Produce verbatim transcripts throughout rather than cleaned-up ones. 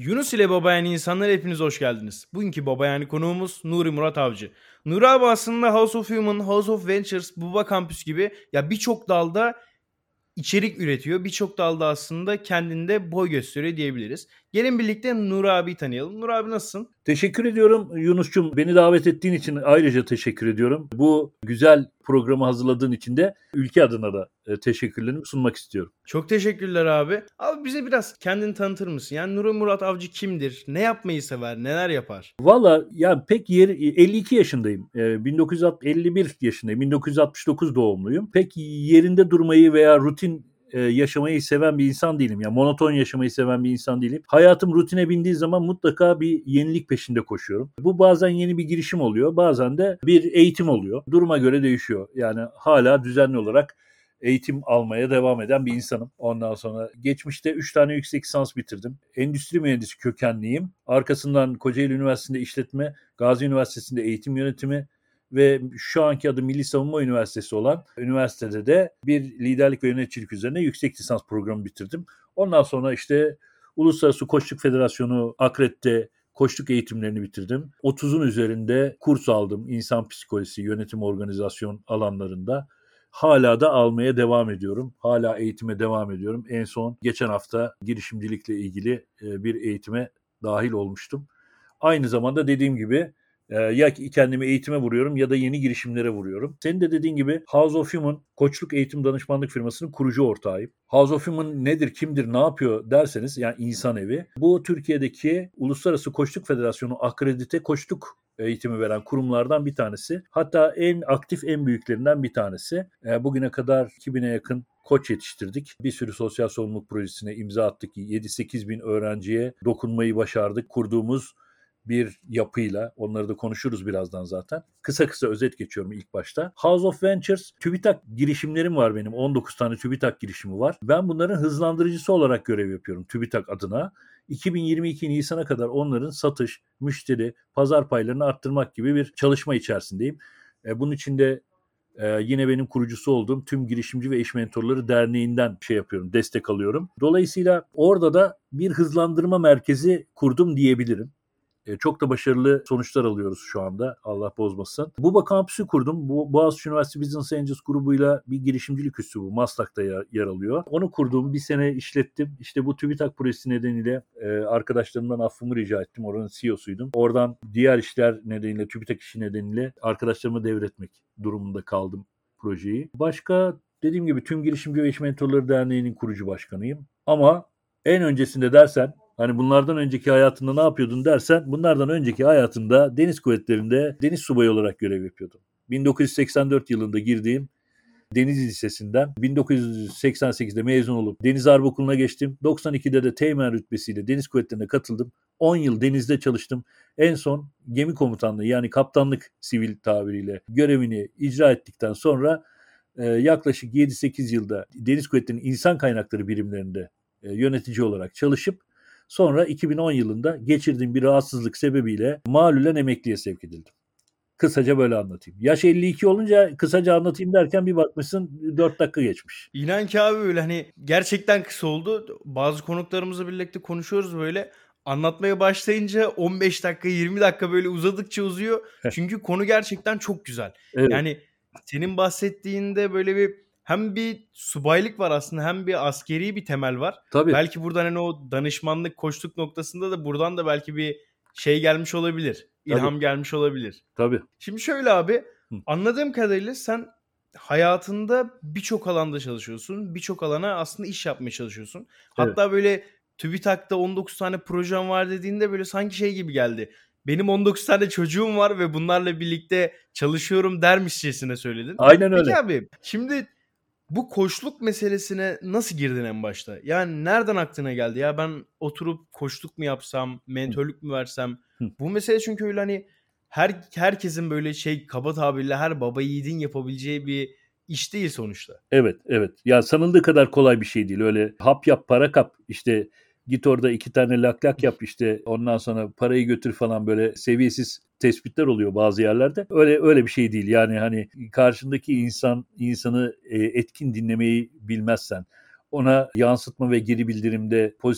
Yunus ile Babayani insanlar hepiniz hoş geldiniz. Bugünkü Babayani konuğumuz Nuri Murat Avcı. Nuri abi aslında House of Human, House of Ventures, Buba Campus gibi ya birçok dalda içerik üretiyor. Birçok dalda aslında kendinde boy gösteriyor diyebiliriz. Gelin birlikte Nuri abiyi tanıyalım. Nuri abi nasılsın? Teşekkür ediyorum Yunus'cum. Beni davet ettiğin için ayrıca teşekkür ediyorum. Bu güzel programı hazırladığın için de ülke adına da teşekkürlerimi sunmak istiyorum. Çok teşekkürler abi. Abi bize biraz kendini tanıtır mısın? Yani Nuri Murat Avcı kimdir? Ne yapmayı sever? Neler yapar? Valla yani pek yer, elli iki yaşındayım. bin dokuz yüz elli bir yaşındayım. bin dokuz yüz altmış dokuz doğumluyum. Pek yerinde durmayı veya rutin yaşamayı seven bir insan değilim. Yani monoton yaşamayı seven bir insan değilim. Hayatım rutine bindiği zaman mutlaka bir yenilik peşinde koşuyorum. Bu bazen yeni bir girişim oluyor. Bazen de bir eğitim oluyor. Duruma göre değişiyor. Yani hala düzenli olarak eğitim almaya devam eden bir insanım. Ondan sonra geçmişte üç tane yüksek lisans bitirdim. Endüstri mühendisi kökenliyim. Arkasından Kocaeli Üniversitesi'nde işletme, Gazi Üniversitesi'nde eğitim yönetimi ve şu anki adı Milli Savunma Üniversitesi olan üniversitede de bir liderlik ve yöneticilik üzerine yüksek lisans programı bitirdim. Ondan sonra işte Uluslararası Koçluk Federasyonu Akred'de koçluk eğitimlerini bitirdim. otuzun üzerinde kurs aldım insan psikolojisi, yönetim, organizasyon alanlarında. Hala da almaya devam ediyorum. Hala eğitime devam ediyorum. En son geçen hafta girişimcilikle ilgili bir eğitime dahil olmuştum. Aynı zamanda dediğim gibi ya kendimi eğitime vuruyorum ya da yeni girişimlere vuruyorum. Senin de dediğin gibi House of Human koçluk eğitim danışmanlık firmasının kurucu ortağıyım. House of Human nedir, kimdir, ne yapıyor derseniz yani insan evi. Bu Türkiye'deki Uluslararası Koçluk Federasyonu akredite koçluk eğitimi veren kurumlardan bir tanesi. Hatta en aktif, en büyüklerinden bir tanesi. Bugüne kadar iki bine yakın koç yetiştirdik. Bir sürü sosyal sorumluluk projesine imza attık. yedi sekiz bin öğrenciye dokunmayı başardık. Kurduğumuz bir yapıyla. Onları da konuşuruz birazdan zaten. Kısa kısa özet geçiyorum ilk başta. House of Ventures, TÜBİTAK girişimlerim var benim. on dokuz tane TÜBİTAK girişimi var. Ben bunların hızlandırıcısı olarak görev yapıyorum TÜBİTAK adına. iki bin yirmi iki Nisan'a kadar onların satış, müşteri, pazar paylarını arttırmak gibi bir çalışma içerisindeyim. Bunun için de Ee, yine benim kurucusu olduğum Tüm Girişimci ve İş Mentorları Derneği'nden şey yapıyorum, destek alıyorum. Dolayısıyla orada da bir hızlandırma merkezi kurdum diyebilirim. Ee, çok da başarılı sonuçlar alıyoruz şu anda. Allah bozmasın. Buba Campus'u kurdum. Bu Boğaziçi Üniversitesi Business Angels grubuyla bir girişimcilik üssü bu. Maslak'ta yer, yer alıyor. Onu kurduğum bir sene işlettim. İşte bu TÜBİTAK projesi nedeniyle e, arkadaşlarımdan affımı rica ettim. Oranın C E O'suydum. Oradan diğer işler nedeniyle, TÜBİTAK işi nedeniyle arkadaşlarıma devretmek durumunda kaldım projeyi. Başka dediğim gibi Tüm Girişimci ve İş Mentorları Derneği'nin kurucu başkanıyım. Ama en öncesinde dersen hani bunlardan önceki hayatında ne yapıyordun dersen bunlardan önceki hayatında deniz kuvvetlerinde deniz subayı olarak görev yapıyordum. bin dokuz yüz seksen dört yılında girdiğim Deniz Lisesi'nden bin dokuz yüz seksen sekizde mezun olup Deniz Harp Okulu'na geçtim. doksan ikide de teğmen rütbesiyle deniz kuvvetlerine katıldım. on yıl denizde çalıştım. En son gemi komutanlığı yani kaptanlık sivil tabiriyle görevini icra ettikten sonra e, yaklaşık yedi sekiz yılda deniz kuvvetlerinin insan kaynakları birimlerinde e, yönetici olarak çalışıp sonra iki bin on yılında geçirdiğim bir rahatsızlık sebebiyle malulen emekliye sevk edildim. Kısaca böyle anlatayım. Yaş elli iki olunca kısaca anlatayım derken bir bakmışsın dört dakika geçmiş. İnan ki abi böyle hani gerçekten kısa oldu. Bazı konuklarımızla birlikte konuşuyoruz böyle. Anlatmaya başlayınca on beş dakika yirmi dakika böyle uzadıkça uzuyor. Çünkü konu gerçekten çok güzel. Evet. Yani senin bahsettiğinde böyle bir hem bir subaylık var aslında hem bir askeri bir temel var. Tabii. Belki buradan hani o danışmanlık, koçluk noktasında da buradan da belki bir şey gelmiş olabilir. İlham Tabii. gelmiş olabilir. Tabii. Şimdi şöyle abi, anladığım kadarıyla sen hayatında birçok alanda çalışıyorsun. Birçok alana aslında iş yapmaya çalışıyorsun. Hatta evet. Böyle TÜBİTAK'ta on dokuz tane projem var dediğinde böyle sanki şey gibi geldi. Benim on dokuz tane çocuğum var ve bunlarla birlikte çalışıyorum dermişçesine söyledin. Aynen öyle. Peki abi şimdi bu koçluk meselesine nasıl girdin en başta? Yani nereden aklına geldi? Ya ben oturup koçluk mu yapsam, mentörlük mü versem? Hı. Bu mesele çünkü öyle hani her herkesin böyle şey kaba tabirle her baba yiğidin yapabileceği bir iş değil sonuçta. Evet, evet. Ya sanıldığı kadar kolay bir şey değil. Öyle hap yap, para kap. İşte git orada iki tane lak lak yap işte ondan sonra parayı götür falan böyle seviyesiz tespitler oluyor bazı yerlerde. Öyle öyle bir şey değil. Yani hani karşındaki insan insanı etkin dinlemeyi bilmezsen, ona yansıtma ve geri bildirimde pozitif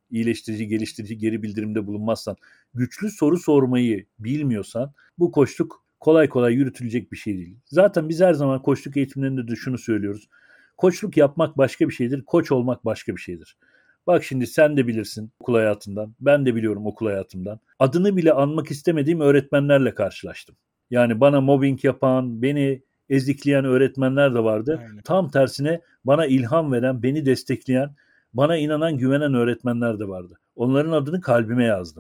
iyileştirici, geliştirici geri bildirimde bulunmazsan, güçlü soru sormayı bilmiyorsan bu koçluk kolay kolay yürütülecek bir şey değil. Zaten biz her zaman koçluk eğitimlerinde de şunu söylüyoruz. Koçluk yapmak başka bir şeydir, koç olmak başka bir şeydir. Bak şimdi sen de bilirsin okul hayatından, ben de biliyorum okul hayatımdan. Adını bile anmak istemediğim öğretmenlerle karşılaştım. Yani bana mobbing yapan, beni ezikleyen öğretmenler de vardı. Aynen. Tam tersine bana ilham veren, beni destekleyen, bana inanan, güvenen öğretmenler de vardı. Onların adını kalbime yazdım.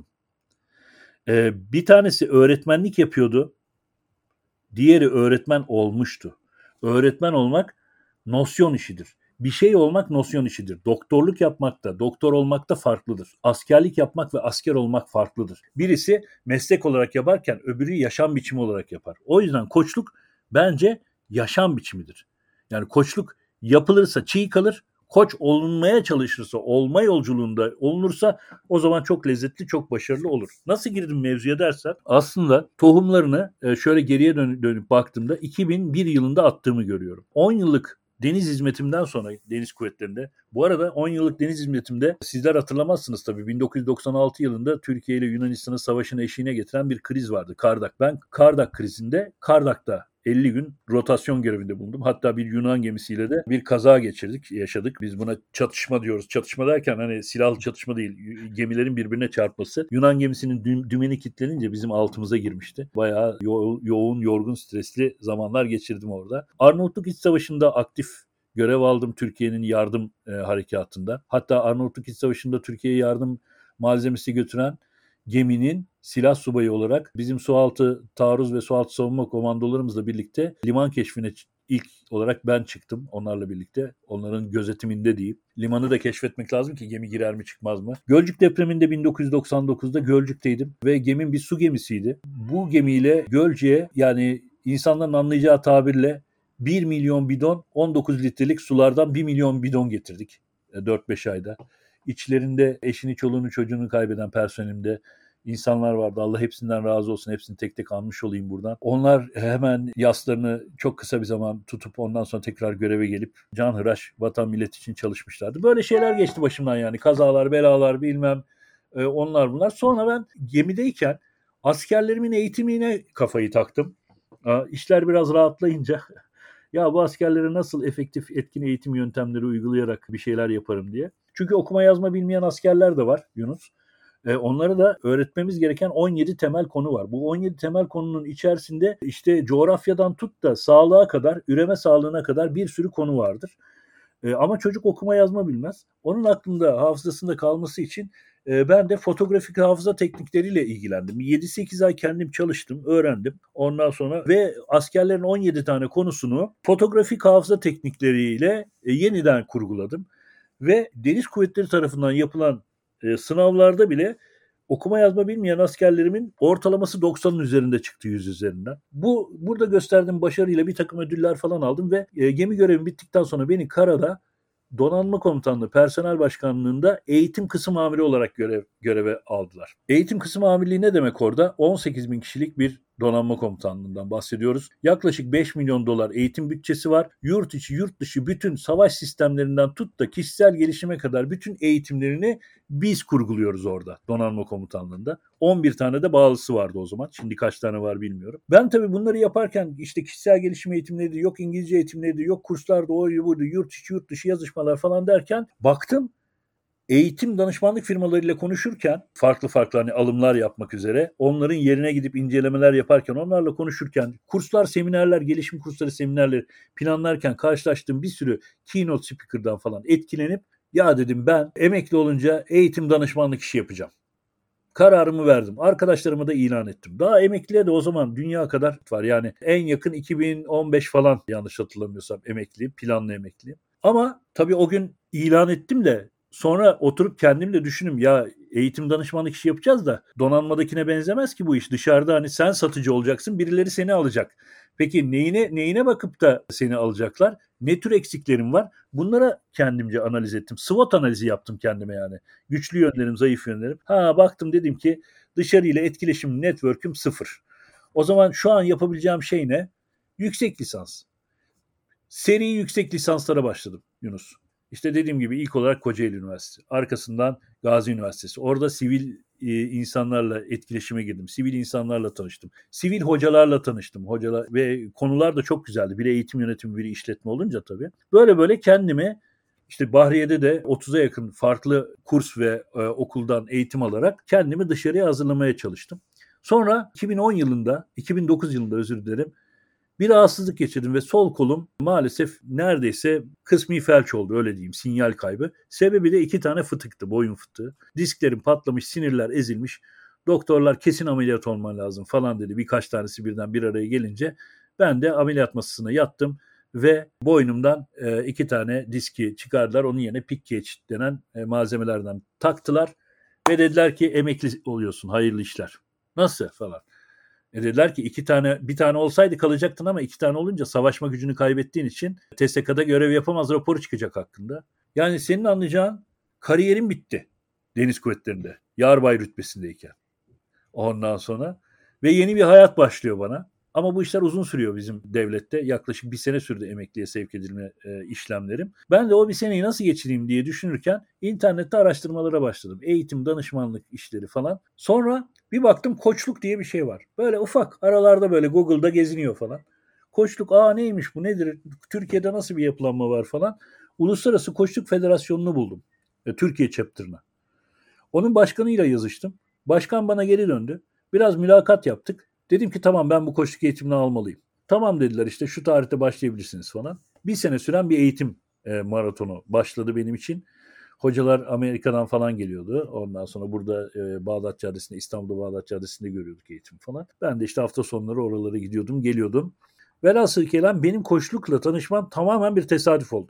Ee, bir tanesi öğretmenlik yapıyordu. Diğeri öğretmen olmuştu. Öğretmen olmak nosyon işidir. Bir şey olmak nosyon işidir. Doktorluk yapmak da, doktor olmak da farklıdır. Askerlik yapmak ve asker olmak farklıdır. Birisi meslek olarak yaparken öbürü yaşam biçimi olarak yapar. O yüzden koçluk bence yaşam biçimidir. Yani koçluk yapılırsa çiğ kalır, koç olunmaya çalışırsa, olma yolculuğunda olunursa o zaman çok lezzetli, çok başarılı olur. Nasıl girdim mevzuya dersen, aslında tohumlarını şöyle geriye dönüp, dönüp baktığımda iki bin bir yılında attığımı görüyorum. on yıllık deniz hizmetimden sonra deniz kuvvetlerinde, bu arada on yıllık deniz hizmetimde sizler hatırlamazsınız tabii, bin dokuz yüz doksan altı yılında Türkiye ile Yunanistan'ın savaşını eşiğine getiren bir kriz vardı. Kardak. Ben Kardak krizinde Kardak'ta elli gün rotasyon görevinde bulundum. Hatta bir Yunan gemisiyle de bir kaza geçirdik, yaşadık. Biz buna çatışma diyoruz. Çatışma derken hani silahlı çatışma değil, gemilerin birbirine çarpması. Yunan gemisinin dü- dümeni kilitlenince bizim altımıza girmişti. Bayağı yo- yoğun, yorgun, stresli zamanlar geçirdim orada. Arnavutluk İç Savaşı'nda aktif görev aldım Türkiye'nin yardım e, harekatında. Hatta Arnavutluk İç Savaşı'nda Türkiye'ye yardım malzemesi götüren geminin silah subayı olarak bizim sualtı taarruz ve sualtı savunma komandolarımızla birlikte liman keşfine ilk olarak ben çıktım onlarla birlikte. Onların gözetiminde diyeyim. Limanı da keşfetmek lazım ki gemi girer mi çıkmaz mı? Gölcük depreminde bin dokuz yüz doksan dokuzda Gölcük'teydim ve gemim bir su gemisiydi. Bu gemiyle Gölcük'e, yani insanların anlayacağı tabirle bir milyon bidon, on dokuz litrelik sulardan bir milyon bidon getirdik dört beş ayda. İçlerinde eşini, çoluğunu, çocuğunu kaybeden personelimde insanlar vardı. Allah hepsinden razı olsun. Hepsini tek tek anmış olayım buradan. Onlar hemen yaslarını çok kısa bir zaman tutup ondan sonra tekrar göreve gelip canhıraş vatan millet için çalışmışlardı. Böyle şeyler geçti başımdan yani. Kazalar, belalar, bilmem e, onlar bunlar. Sonra ben gemideyken askerlerimin eğitimine kafayı taktım. İşler biraz rahatlayınca ya bu askerlere nasıl efektif, etkin eğitim yöntemleri uygulayarak bir şeyler yaparım diye. Çünkü okuma yazma bilmeyen askerler de var Yunus. E, onlara da öğretmemiz gereken on yedi temel konu var. Bu on yedi temel konunun içerisinde işte coğrafyadan tut da sağlığa kadar, üreme sağlığına kadar bir sürü konu vardır. E, ama çocuk okuma yazma bilmez. Onun aklında, hafızasında kalması için e, ben de fotoğrafik hafıza teknikleriyle ilgilendim. yedi sekiz ay kendim çalıştım, öğrendim. Ondan sonra ve askerlerin on yedi tane konusunu fotoğrafik hafıza teknikleriyle e, yeniden kurguladım. Ve Deniz Kuvvetleri tarafından yapılan e, sınavlarda bile okuma yazma bilmeyen askerlerimin ortalaması doksanın üzerinde çıktı yüz üzerinden. Bu burada gösterdiğim başarıyla bir takım ödüller falan aldım ve e, gemi görevim bittikten sonra beni karada Donanma Komutanlığı Personel Başkanlığı'nda eğitim kısım amiri olarak görev, göreve aldılar. Eğitim kısım amirliği ne demek orada? on sekiz bin kişilik bir donanma komutanlığından bahsediyoruz. Yaklaşık beş milyon dolar eğitim bütçesi var. Yurt içi, yurt dışı bütün savaş sistemlerinden tut da kişisel gelişime kadar bütün eğitimlerini biz kurguluyoruz orada donanma komutanlığında. on bir tane de bağlısı vardı o zaman. Şimdi kaç tane var bilmiyorum. Ben tabii bunları yaparken işte kişisel gelişim eğitimleri, yok İngilizce eğitimleri, yok kurslarda o buydu, yurt içi, yurt dışı yazışmalar falan derken baktım eğitim danışmanlık firmalarıyla konuşurken farklı farklı hani alımlar yapmak üzere onların yerine gidip incelemeler yaparken onlarla konuşurken kurslar, seminerler, gelişim kursları, seminerler planlarken karşılaştığım bir sürü keynote speaker'dan falan etkilenip ya dedim ben emekli olunca eğitim danışmanlık işi yapacağım. Kararımı verdim. Arkadaşlarıma da ilan ettim. Daha emekliye de o zaman dünya kadar var. Yani en yakın iki bin on beş falan yanlış hatırlamıyorsam emekliyim. Planlı emekliyim. Ama tabii o gün ilan ettim de sonra oturup kendimle düşündüm. Ya eğitim danışmanlık işi yapacağız da donanmadakine benzemez ki bu iş. Dışarıda hani sen satıcı olacaksın. Birileri seni alacak. Peki neyine neyine bakıp da seni alacaklar? Ne tür eksiklerim var? Bunlara kendimce analiz ettim. SWOT analizi yaptım kendime yani. Güçlü yönlerim, zayıf yönlerim. Ha baktım dedim ki dışarıyla etkileşim, network'üm sıfır. O zaman şu an yapabileceğim şey ne? Yüksek lisans. Seri yüksek lisanslara başladım Yunus. İşte dediğim gibi ilk olarak Kocaeli Üniversitesi, arkasından Gazi Üniversitesi. Orada sivil e, insanlarla etkileşime girdim. Sivil insanlarla tanıştım. Sivil hocalarla tanıştım. Hocalar ve konular da çok güzeldi. Biri eğitim yönetimi, biri işletme olunca tabii. Böyle böyle kendimi işte Bahriye'de de otuza yakın farklı kurs ve e, okuldan eğitim alarak kendimi dışarıya hazırlamaya çalıştım. Sonra iki bin on yılında, iki bin dokuz yılında özür dilerim, bir rahatsızlık geçirdim ve sol kolum maalesef neredeyse kısmi felç oldu, öyle diyeyim, sinyal kaybı. Sebebi de iki tane fıtıktı, boyun fıtığı. Disklerim patlamış, sinirler ezilmiş. Doktorlar kesin ameliyat olman lazım falan dedi. Birkaç tanesi birden bir araya gelince ben de ameliyat masasına yattım ve boynumdan e, iki tane diski çıkardılar. Onun yerine pick cage denen e, malzemelerden taktılar ve dediler ki emekli oluyorsun, hayırlı işler. Nasıl falan. E dediler ki iki tane, bir tane olsaydı kalacaktın ama iki tane olunca savaşma gücünü kaybettiğin için T S K'da görev yapamaz raporu çıkacak hakkında. Yani senin anlayacağın kariyerin bitti Deniz Kuvvetleri'nde. Yarbay rütbesindeyken. Ondan sonra ve yeni bir hayat başlıyor bana. Ama bu işler uzun sürüyor bizim devlette. Yaklaşık bir sene sürdü emekliye sevk edilme e, işlemlerim. Ben de o bir seneyi nasıl geçireyim diye düşünürken internette araştırmalara başladım. Eğitim, danışmanlık işleri falan. Sonra bir baktım koçluk diye bir şey var. Böyle ufak aralarda böyle Google'da geziniyor falan. Koçluk, aa neymiş bu, nedir? Türkiye'de nasıl bir yapılanma var falan. Uluslararası Koçluk Federasyonu'nu buldum. E, Türkiye chapter'ına. Onun başkanıyla yazıştım. Başkan bana geri döndü. Biraz mülakat yaptık. Dedim ki tamam, ben bu koçluk eğitimini almalıyım. Tamam dediler, işte şu tarihte başlayabilirsiniz falan. Bir sene süren bir eğitim e, maratonu başladı benim için. Hocalar Amerika'dan falan geliyordu. Ondan sonra burada e, Bağdat Caddesi'nde, İstanbul'da Bağdat Caddesi'nde görüyorduk eğitim falan. Ben de işte hafta sonları oralara gidiyordum, geliyordum. Velhasıl kelam benim koçlukla tanışmam tamamen bir tesadüf oldu.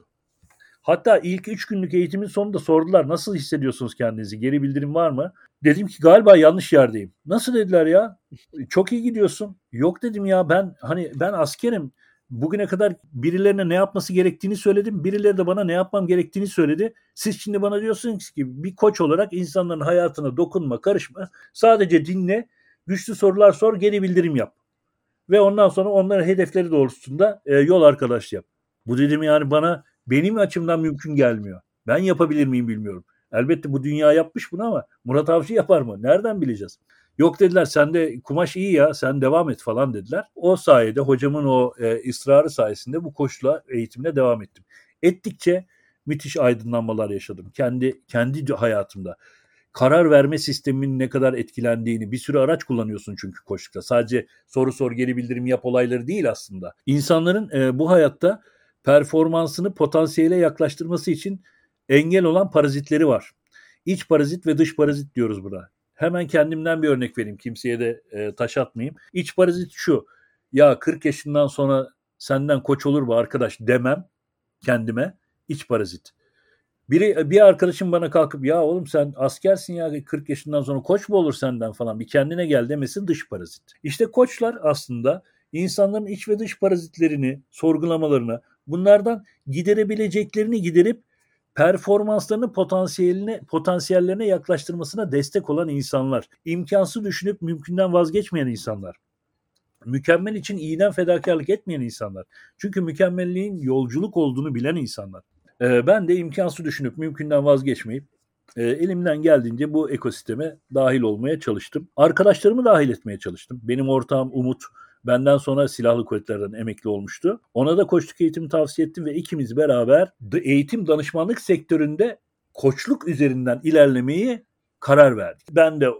Hatta ilk üç günlük eğitimin sonunda sordular, nasıl hissediyorsunuz kendinizi? Geri bildirim var mı? Dedim ki galiba yanlış yerdeyim. Nasıl dediler ya? Çok iyi gidiyorsun. Yok dedim ya, ben hani ben askerim. Bugüne kadar birilerine ne yapması gerektiğini söyledim. Birileri de bana ne yapmam gerektiğini söyledi. Siz şimdi bana diyorsunuz ki bir koç olarak insanların hayatına dokunma, karışma. Sadece dinle, güçlü sorular sor, geri bildirim yap. Ve ondan sonra onların hedefleri doğrultusunda e, yol arkadaşı yap. Bu dedim yani bana benim açımdan mümkün gelmiyor. Ben yapabilir miyim bilmiyorum. Elbette bu dünya yapmış bunu ama Murat Avcı yapar mı? Nereden bileceğiz? Yok dediler, sende kumaş iyi ya, sen devam et falan dediler. O sayede, hocamın o e, ısrarı sayesinde bu koçla eğitimine devam ettim. Ettikçe müthiş aydınlanmalar yaşadım. Kendi kendi hayatımda. Karar verme sisteminin ne kadar etkilendiğini, bir sürü araç kullanıyorsun çünkü koçlukta. Sadece soru sor, geri bildirim yap olayları değil aslında. İnsanların e, bu hayatta performansını potansiyele yaklaştırması için engel olan parazitleri var. İç parazit ve dış parazit diyoruz buna. Hemen kendimden bir örnek vereyim, kimseye de e, taş atmayayım. İç parazit şu: ya kırk yaşından sonra senden koç olur mu arkadaş demem kendime, iç parazit. Biri, bir arkadaşım bana kalkıp ya oğlum sen askersin ya, kırk yaşından sonra koç mu olur senden falan, bir kendine gel demesin, dış parazit. İşte koçlar aslında insanların iç ve dış parazitlerini, sorgulamalarını, bunlardan giderebileceklerini giderip performanslarını potansiyeline, potansiyellerine yaklaştırmasına destek olan insanlar. İmkansız düşünüp mümkünden vazgeçmeyen insanlar. Mükemmel için iyiden fedakarlık etmeyen insanlar. Çünkü mükemmelliğin yolculuk olduğunu bilen insanlar. Ee, ben de imkansız düşünüp mümkünden vazgeçmeyip e, elimden geldiğince bu ekosisteme dahil olmaya çalıştım. Arkadaşlarımı dahil etmeye çalıştım. Benim ortağım Umut benden sonra silahlı kuvvetlerden emekli olmuştu. Ona da koçluk eğitimi tavsiye ettim ve ikimiz beraber eğitim danışmanlık sektöründe koçluk üzerinden ilerlemeyi karar verdik. Ben de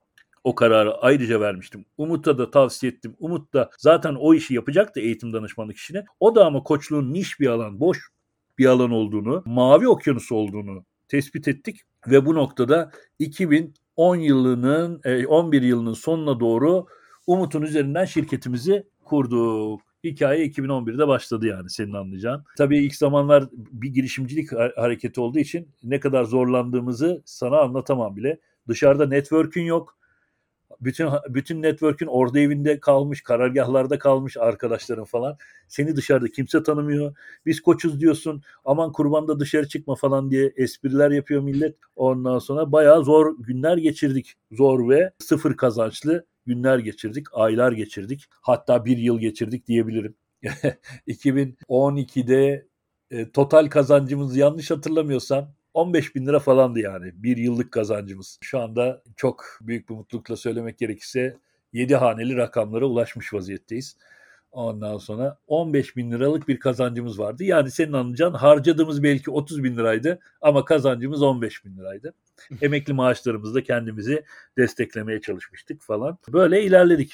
o kararı ayrıca vermiştim. Umut'a da tavsiye ettim. Umut da zaten o işi yapacaktı, eğitim danışmanlık işini. O da ama koçluğun niş bir alan, boş bir alan olduğunu, mavi okyanus olduğunu tespit ettik ve bu noktada iki bin on yılının, on bir yılının sonuna doğru Umut'un üzerinden şirketimizi kurduk. Hikaye iki bin on birde başladı yani, senin anlayacağın. Tabii ilk zamanlar bir girişimcilik hareketi olduğu için ne kadar zorlandığımızı sana anlatamam bile. Dışarıda network'ün yok. Bütün bütün network'ün orada evinde kalmış, karargahlarda kalmış arkadaşların falan. Seni dışarıda kimse tanımıyor. Biz koçuz diyorsun, aman kurbanda dışarı çıkma falan diye espriler yapıyor millet. Ondan sonra bayağı zor günler geçirdik. Zor ve sıfır kazançlı günler geçirdik. Aylar geçirdik. Hatta bir yıl geçirdik diyebilirim. iki bin on ikide E, total kazancımız yanlış hatırlamıyorsam on beş bin lira falandı yani. Bir yıllık kazancımız. Şu anda çok büyük bir mutlulukla söylemek gerekirse yedi haneli rakamlara ulaşmış vaziyetteyiz. Ondan sonra on beş bin liralık bir kazancımız vardı. Yani senin anlayacağın harcadığımız belki otuz bin liraydı ama kazancımız on beş bin liraydı. Emekli maaşlarımızda kendimizi desteklemeye çalışmıştık falan. Böyle ilerledik.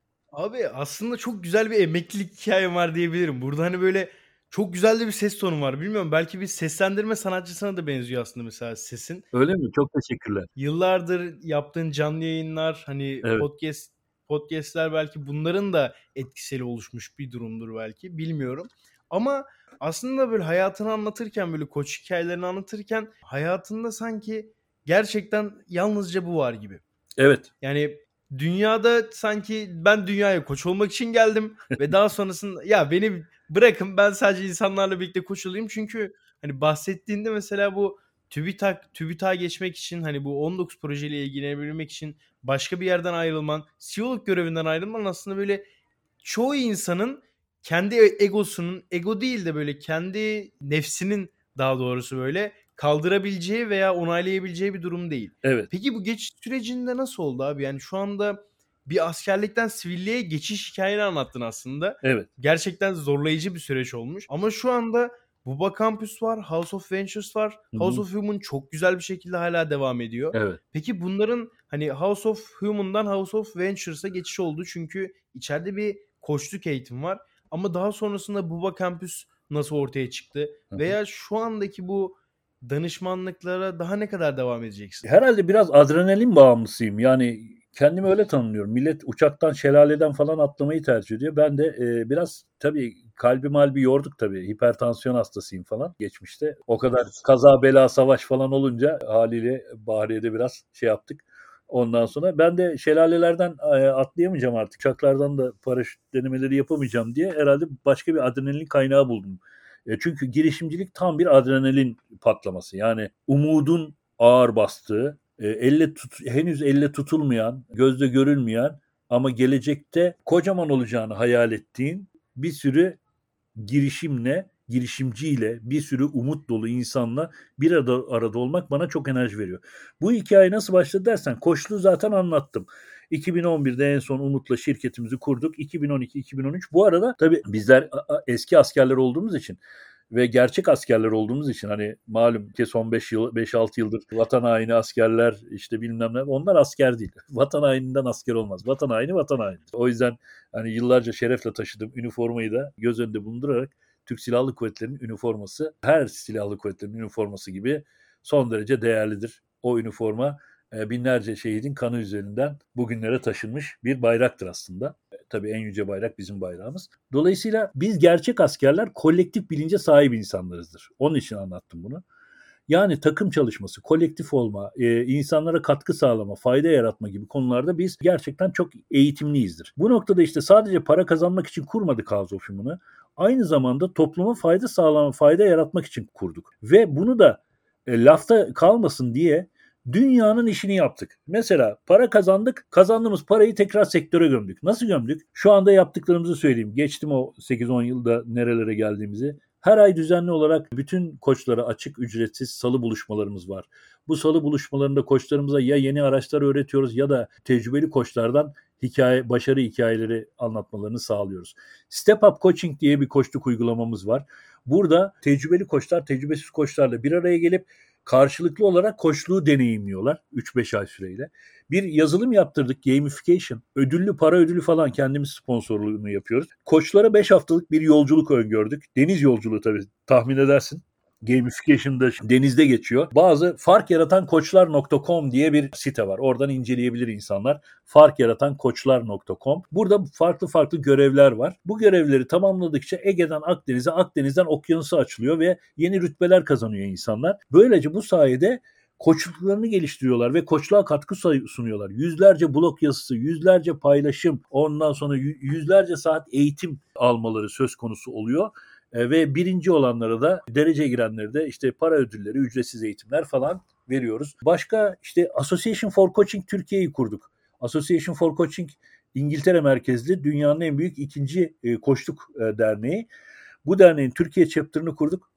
Abi aslında çok güzel bir emeklilik hikayem var diyebilirim. Burada hani böyle çok güzel de bir ses tonu var. Bilmiyorum, belki bir seslendirme sanatçısına da benziyor aslında mesela sesin. Öyle mi? Çok teşekkürler. Yıllardır yaptığın canlı yayınlar, hani Evet. podcast podcast'ler belki bunların da etkisiyle oluşmuş bir durumdur belki. Bilmiyorum. Ama aslında böyle hayatını anlatırken, böyle koç hikayelerini anlatırken hayatında sanki gerçekten yalnızca bu var gibi. Evet. Yani dünyada sanki ben dünyaya koç olmak için geldim ve daha sonrasında ya beni bırakın, ben sadece insanlarla birlikte koç olayım. Çünkü hani bahsettiğinde mesela bu TÜBİTAK TÜBİTAK'a geçmek için, hani bu on dokuz projeyle ilgilenebilmek için başka bir yerden ayrılman, C E O'luk görevinden ayrılman aslında böyle çoğu insanın kendi egosunun, ego değil de böyle kendi nefsinin daha doğrusu böyle kaldırabileceği veya onaylayabileceği bir durum değil. Evet. Peki bu geçiş sürecinde nasıl oldu abi? Yani şu anda bir askerlikten sivilliğe geçiş hikayeni anlattın aslında. Evet. Gerçekten zorlayıcı bir süreç olmuş. Ama şu anda Buba Campus var, House of Ventures var. Hı House hı. of Human çok güzel bir şekilde hala devam ediyor. Evet. Peki bunların hani House of Human'dan House of Ventures'a geçiş oldu. Çünkü içeride bir koçluk eğitim var. Ama daha sonrasında Buba Campus nasıl ortaya çıktı? Hı hı. Veya şu andaki bu danışmanlıklara daha ne kadar devam edeceksin? Herhalde biraz adrenalin bağımlısıyım. Yani kendimi öyle tanımlıyorum. Millet uçaktan, şelaleden falan atlamayı tercih ediyor. Ben de e, biraz tabii kalbi malbi yorduk tabii. Hipertansiyon hastasıyım falan geçmişte. O kadar kaza bela savaş falan olunca haliyle Bahriye'de biraz şey yaptık. Ondan sonra ben de şelalelerden e, atlayamayacağım artık. Uçaklardan da paraşüt denemeleri yapamayacağım diye herhalde başka bir adrenalin kaynağı buldum. E, çünkü girişimcilik tam bir adrenalin patlaması. Yani umudun ağır bastığı, e, elle tut, henüz elle tutulmayan, gözle görülmeyen ama gelecekte kocaman olacağını hayal ettiğin bir sürü girişimle, girişimciyle, bir sürü umut dolu insanla bir arada, arada olmak bana çok enerji veriyor. Bu hikaye nasıl başladı dersen, koçluğu zaten anlattım. iki bin on birde en son Umut'la şirketimizi kurduk. iki bin on iki iki bin on üç. Bu arada tabii bizler eski askerler olduğumuz için ve gerçek askerler olduğumuz için, hani malum ki son beş yıl beş altı yıldır vatan haini askerler işte bilmem ne, onlar asker değil. Vatan haininden asker olmaz. Vatan haini vatan haini. O yüzden hani yıllarca şerefle taşıdığım üniformayı da göz önünde bulundurarak Türk Silahlı Kuvvetleri'nin üniforması her silahlı kuvvetlerin üniforması gibi son derece değerlidir. O üniforma binlerce şehidin kanı üzerinden bugünlere taşınmış bir bayraktır aslında. Tabii en yüce bayrak bizim bayrağımız. Dolayısıyla biz gerçek askerler kolektif bilince sahip insanlarızdır. Onun için anlattım bunu. Yani takım çalışması, kolektif olma, e, insanlara katkı sağlama, fayda yaratma gibi konularda biz gerçekten çok eğitimliyizdir. Bu noktada işte sadece para kazanmak için kurmadık House of Human'ı. Aynı zamanda topluma fayda sağlama, fayda yaratmak için kurduk. Ve bunu da e, lafta kalmasın diye dünyanın işini yaptık. Mesela para kazandık, kazandığımız parayı tekrar sektöre gömdük. Nasıl gömdük? Şu anda yaptıklarımızı söyleyeyim. Geçtim o sekiz on yılda nerelere geldiğimizi. Her ay düzenli olarak bütün koçlara açık ücretsiz salı buluşmalarımız var. Bu salı buluşmalarında koçlarımıza ya yeni araçlar öğretiyoruz ya da tecrübeli koçlardan hikaye, başarı hikayeleri anlatmalarını sağlıyoruz. Step Up Coaching diye bir koçluk uygulamamız var. Burada tecrübeli koçlar tecrübesiz koçlarla bir araya gelip karşılıklı olarak koçluğu deneyimliyorlar üç beş ay süreyle. Bir yazılım yaptırdık, gamification, ödüllü para ödülü falan, kendimiz sponsorluğunu yapıyoruz. Koçlara beş haftalık bir yolculuk öngördük. Deniz yolculuğu tabii, tahmin edersin. Gamification'da denizde geçiyor. Bazı fark yaratan koçlar nokta com diye bir site var. Oradan inceleyebilir insanlar. fark yaratan koçlar nokta com. Burada farklı farklı görevler var. Bu görevleri tamamladıkça Ege'den Akdeniz'e, Akdeniz'den okyanusa açılıyor ve yeni rütbeler kazanıyor insanlar. Böylece bu sayede koçluklarını geliştiriyorlar ve koçluğa katkı sunuyorlar. Yüzlerce blog yazısı, yüzlerce paylaşım, ondan sonra yüzlerce saat eğitim almaları söz konusu oluyor. Ve birinci olanlara da, derece girenlere de işte para ödülleri, ücretsiz eğitimler falan veriyoruz. Başka işte Association for Coaching Türkiye'yi kurduk. Association for Coaching İngiltere merkezli, dünyanın en büyük ikinci koçluk derneği. Bu derneğin Türkiye chapter'ını kurduk.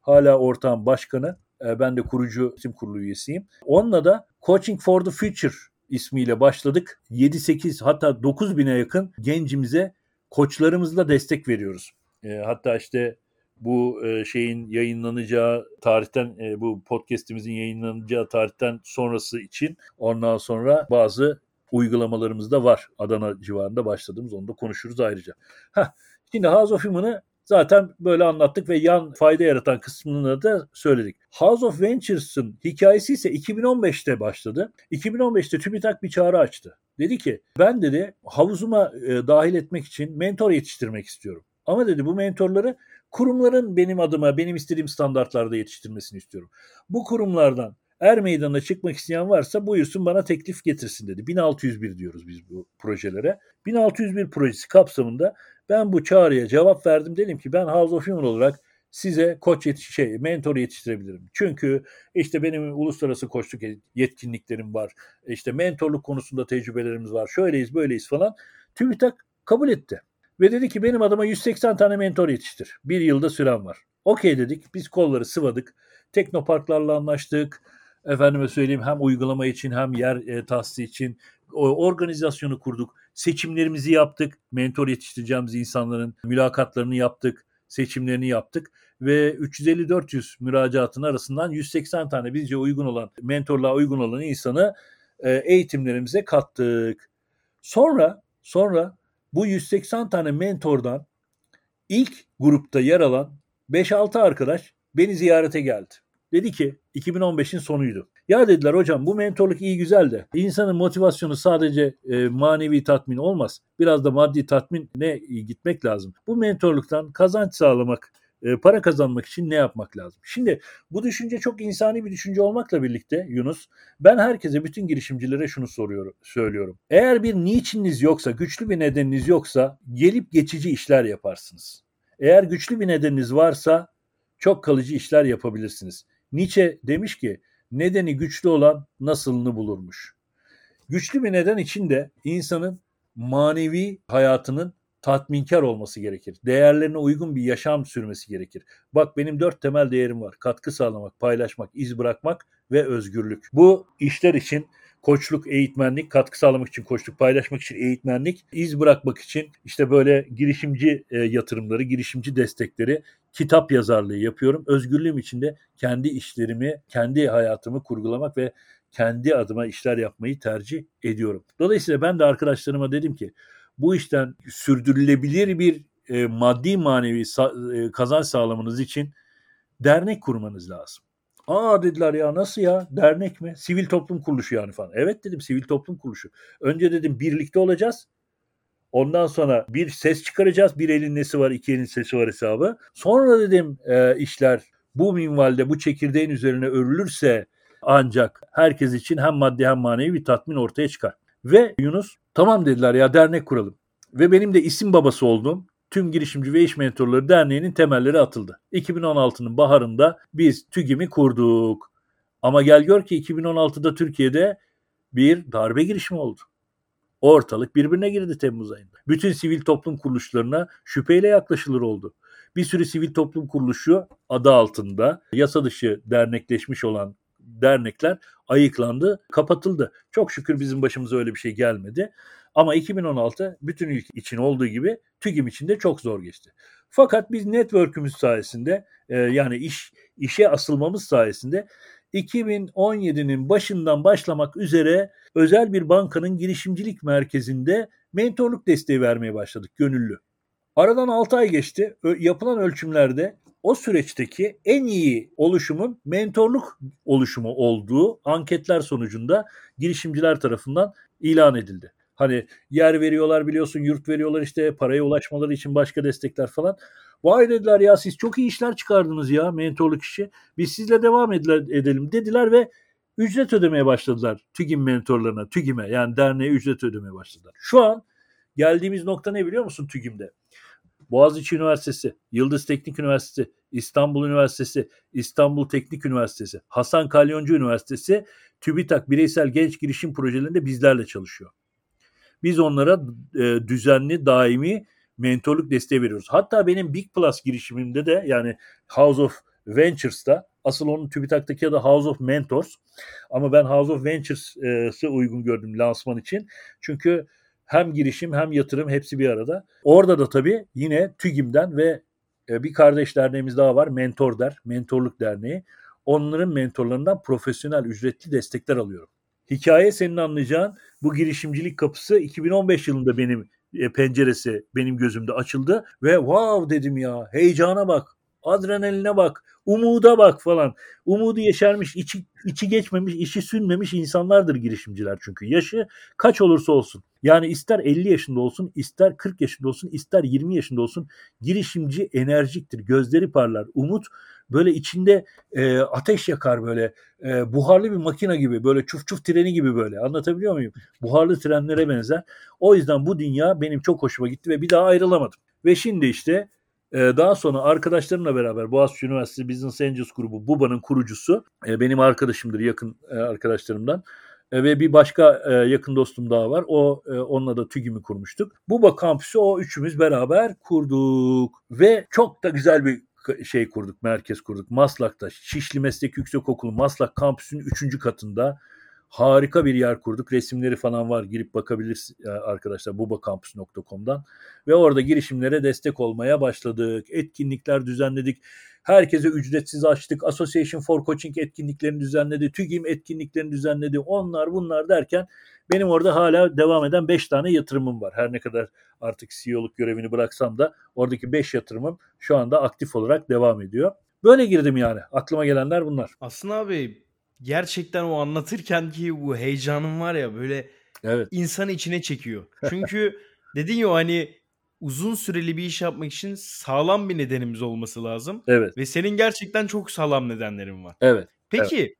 Hala ortağın başkanı. Ben de kurucu isim kurulu üyesiyim. Onunla da Coaching for the Future ismiyle başladık. yedi sekiz hatta dokuz bine yakın gencimize koçlarımızla destek veriyoruz. Hatta işte bu şeyin yayınlanacağı tarihten, bu podcast'imizin yayınlanacağı tarihten sonrası için ondan sonra bazı uygulamalarımız da var. Adana civarında başladığımız, onu da konuşuruz ayrıca. Heh, şimdi House of Human'ı zaten böyle anlattık ve yan fayda yaratan kısmını da söyledik. House of Ventures'ın hikayesi ise iki bin on beşte başladı. iki bin on beşte TÜBİTAK bir çağrı açtı. Dedi ki ben dedi havuzuma e, dahil etmek için mentor yetiştirmek istiyorum. Ama dedi bu mentorları kurumların benim adıma, benim istediğim standartlarda yetiştirmesini istiyorum. Bu kurumlardan er meydanına çıkmak isteyen varsa buyursun bana teklif getirsin dedi. bin altı yüz bir diyoruz biz bu projelere. bin altı yüz bir projesi kapsamında ben bu çağrıya cevap verdim. Dedim ki ben House of Human olarak size koç yetiş şey mentor yetiştirebilirim. Çünkü işte benim uluslararası koçluk yetkinliklerim var. İşte mentorluk konusunda tecrübelerimiz var. Şöyleyiz, böyleyiz falan. TÜBİTAK kabul etti. Ve dedi ki benim adıma yüz seksen tane mentor yetiştir. Bir yılda süren var. Okey dedik. Biz kolları sıvadık. Teknoparklarla anlaştık. Efendime söyleyeyim hem uygulama için hem yer e, tahsisi için o, organizasyonu kurduk. Seçimlerimizi yaptık. Mentor yetiştireceğimiz insanların mülakatlarını yaptık. Seçimlerini yaptık. Ve üç yüz elli dört yüz müracaatın arasından yüz seksen tane bizce uygun olan, mentorluğa uygun olan insanı e, eğitimlerimize kattık. Sonra, sonra bu yüz seksen tane mentordan ilk grupta yer alan beş altı arkadaş beni ziyarete geldi. Dedi ki iki bin on beşin sonuydu. Ya dediler hocam bu mentorluk iyi güzel de insanın motivasyonu sadece e, manevi tatmin olmaz. Biraz da maddi tatmine gitmek lazım. Bu mentorluktan kazanç sağlamak, e, para kazanmak için ne yapmak lazım? Şimdi bu düşünce çok insani bir düşünce olmakla birlikte Yunus, ben herkese, bütün girişimcilere şunu soruyorum, söylüyorum. Eğer bir niçininiz yoksa, güçlü bir nedeniniz yoksa gelip geçici işler yaparsınız. Eğer güçlü bir nedeniniz varsa çok kalıcı işler yapabilirsiniz. Nietzsche demiş ki nedeni güçlü olan nasılını bulurmuş. Güçlü bir neden için de insanın manevi hayatının tatminkar olması gerekir. Değerlerine uygun bir yaşam sürmesi gerekir. Bak benim dört temel değerim var. Katkı sağlamak, paylaşmak, iz bırakmak ve özgürlük. Bu işler için koçluk, eğitmenlik, katkı sağlamak için koçluk, paylaşmak için eğitmenlik, iz bırakmak için işte böyle girişimci e, yatırımları, girişimci destekleri, kitap yazarlığı yapıyorum. Özgürlüğüm için de kendi işlerimi, kendi hayatımı kurgulamak ve kendi adıma işler yapmayı tercih ediyorum. Dolayısıyla ben de arkadaşlarıma dedim ki bu işten sürdürülebilir bir e, maddi manevi sa- e, kazanç sağlamanız için dernek kurmanız lazım. Aa dediler ya nasıl ya dernek mi? Sivil toplum kuruluşu yani falan. Evet dedim sivil toplum kuruluşu. Önce dedim birlikte olacağız. Ondan sonra bir ses çıkaracağız. Bir elin nesi var, iki elin sesi var hesabı. Sonra dedim e, işler bu minvalde, bu çekirdeğin üzerine örülürse ancak herkes için hem maddi hem manevi bir tatmin ortaya çıkar. Ve Yunus tamam dediler ya dernek kuralım. Ve benim de isim babası olduğum Tüm Girişimci ve İş Mentorları Derneği'nin temelleri atıldı. iki bin on altının baharında biz TÜGİM'i kurduk. Ama gel gör ki iki bin on altıda Türkiye'de bir darbe girişimi oldu. Ortalık birbirine girdi Temmuz ayında. Bütün sivil toplum kuruluşlarına şüpheyle yaklaşılır oldu. Bir sürü sivil toplum kuruluşu adı altında yasa dışı dernekleşmiş olan dernekler ayıklandı, kapatıldı. Çok şükür bizim başımıza öyle bir şey gelmedi. Ama iki bin on altı bütün ülke için olduğu gibi TÜGİM için de çok zor geçti. Fakat biz network'ümüz sayesinde e, yani iş işe asılmamız sayesinde iki bin on yedinin başından başlamak üzere özel bir bankanın girişimcilik merkezinde mentorluk desteği vermeye başladık gönüllü. Aradan altı ay geçti. Ö- yapılan ölçümlerde o süreçteki en iyi oluşumun mentorluk oluşumu olduğu anketler sonucunda girişimciler tarafından ilan edildi. Hani yer veriyorlar biliyorsun, yurt veriyorlar işte paraya ulaşmaları için başka destekler falan. Vay dediler ya siz çok iyi işler çıkardınız ya mentorluk işi. Biz sizle devam edelim dediler ve ücret ödemeye başladılar TÜGİM mentorlarına, TÜGİM'e yani derneğe ücret ödemeye başladılar. Şu an geldiğimiz nokta ne biliyor musun TÜGİM'de? Boğaziçi Üniversitesi, Yıldız Teknik Üniversitesi, İstanbul Üniversitesi, İstanbul Teknik Üniversitesi, Hasan Kalyoncu Üniversitesi, TÜBİTAK bireysel genç girişim projelerinde bizlerle çalışıyor. Biz onlara e, düzenli, daimi mentorluk desteği veriyoruz. Hatta benim Big Plus girişimimde de yani House of Ventures'ta. Asıl onun TÜBİTAK'taki adı House of Mentors. Ama ben House of Ventures'ı uygun gördüm lansman için. Çünkü hem girişim hem yatırım hepsi bir arada. Orada da tabii yine TÜGİM'den ve bir kardeş derneğimiz daha var. Mentor Der, Mentorluk Derneği. Onların mentorlarından profesyonel ücretli destekler alıyorum. Hikaye senin anlayacağın bu girişimcilik kapısı iki bin on beş yılında benim e, penceresi benim gözümde açıldı ve wow dedim ya, heyecana bak, adrenaline bak, umuda bak falan. Umudu yeşermiş, içi, içi geçmemiş, işi sünmemiş insanlardır girişimciler çünkü. Yaşı kaç olursa olsun. Yani ister elli yaşında olsun, ister kırk yaşında olsun, ister yirmi yaşında olsun, girişimci enerjiktir, gözleri parlar. Umut böyle içinde e, ateş yakar böyle. E, buharlı bir makina gibi, böyle çuf çuf treni gibi böyle. Anlatabiliyor muyum? Buharlı trenlere benzer. O yüzden bu dünya benim çok hoşuma gitti ve bir daha ayrılamadım. Ve şimdi işte e, daha sonra arkadaşlarımla beraber Boğaziçi Üniversitesi Business Angels grubu, BUBA'nın kurucusu, e, benim arkadaşımdır, yakın e, arkadaşlarımdan. E, ve bir başka e, yakın dostum daha var. O e, onunla da TÜGİM'i kurmuştuk. BUBA kampüsü o üçümüz beraber kurduk. Ve çok da güzel bir şey kurduk, merkez kurduk. Maslak'ta, Şişli Meslek Yüksekokulu Maslak kampüsünün üçüncü katında harika bir yer kurduk. Resimleri falan var. Girip bakabilirsiniz arkadaşlar bubakampüs nokta com'dan. Ve orada girişimlere destek olmaya başladık. Etkinlikler düzenledik. Herkese ücretsiz açtık. Association for Coaching etkinliklerini düzenledi. TÜGİM etkinliklerini düzenledi. Onlar bunlar derken benim orada hala devam eden beş tane yatırımım var. Her ne kadar artık C E O'luk görevini bıraksam da oradaki beş yatırımım şu anda aktif olarak devam ediyor. Böyle girdim yani. Aklıma gelenler bunlar. Aslında abi gerçekten o anlatırken ki bu heyecanın var ya, böyle evet, insanı içine çekiyor. Çünkü dedin ya hani uzun süreli bir iş yapmak için sağlam bir nedenimiz olması lazım. Evet. Ve senin gerçekten çok sağlam nedenlerin var. Evet. Peki evet.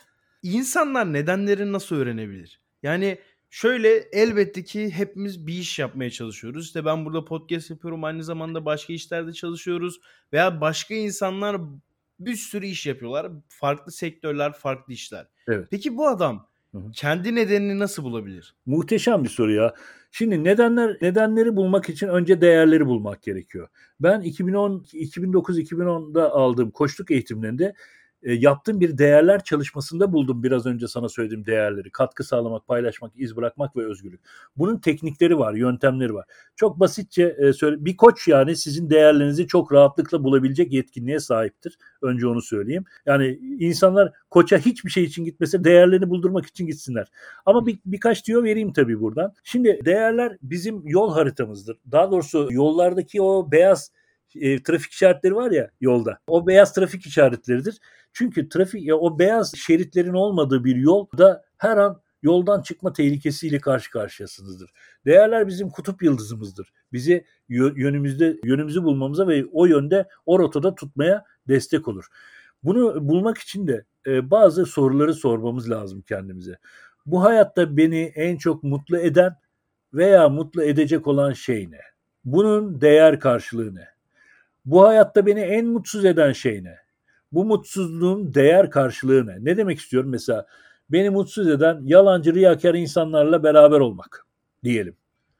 insanlar nedenlerini nasıl öğrenebilir? Yani şöyle, elbette ki hepimiz bir iş yapmaya çalışıyoruz. İşte ben burada podcast yapıyorum, aynı zamanda başka işlerde çalışıyoruz. Veya başka insanlar bir sürü iş yapıyorlar. Farklı sektörler, farklı işler. Evet. Peki bu adam Hı-hı. kendi nedenini nasıl bulabilir? Muhteşem bir soru ya. Şimdi nedenler nedenleri bulmak için önce değerleri bulmak gerekiyor. Ben iki bin on, iki bin dokuz iki bin onda aldığım koçluk eğitimlerinde e, yaptığım bir değerler çalışmasında buldum biraz önce sana söylediğim değerleri. Katkı sağlamak, paylaşmak, iz bırakmak ve özgürlük. Bunun teknikleri var, yöntemleri var. Çok basitçe e, söyle, bir koç yani sizin değerlerinizi çok rahatlıkla bulabilecek yetkinliğe sahiptir. Önce onu söyleyeyim. Yani insanlar koça hiçbir şey için gitmese değerlerini buldurmak için gitsinler. Ama bir, birkaç tüyo vereyim tabii buradan. Şimdi değerler bizim yol haritamızdır. Daha doğrusu yollardaki o beyaz e, trafik işaretleri var ya yolda. O beyaz trafik işaretleridir. Çünkü trafik ya o beyaz şeritlerin olmadığı bir yolda her an yoldan çıkma tehlikesiyle karşı karşıyasınızdır. Değerler bizim kutup yıldızımızdır. Bizi yönümüzde yönümüzü bulmamıza ve o yönde o rotada tutmaya destek olur. Bunu bulmak için de e, bazı soruları sormamız lazım kendimize. Bu hayatta beni en çok mutlu eden veya mutlu edecek olan şey ne? Bunun değer karşılığı ne? Bu hayatta beni en mutsuz eden şey ne? Bu mutsuzluğun değer karşılığı ne? Ne demek istiyorum? Mesela beni mutsuz eden yalancı, riyakar insanlarla beraber olmak diyelim.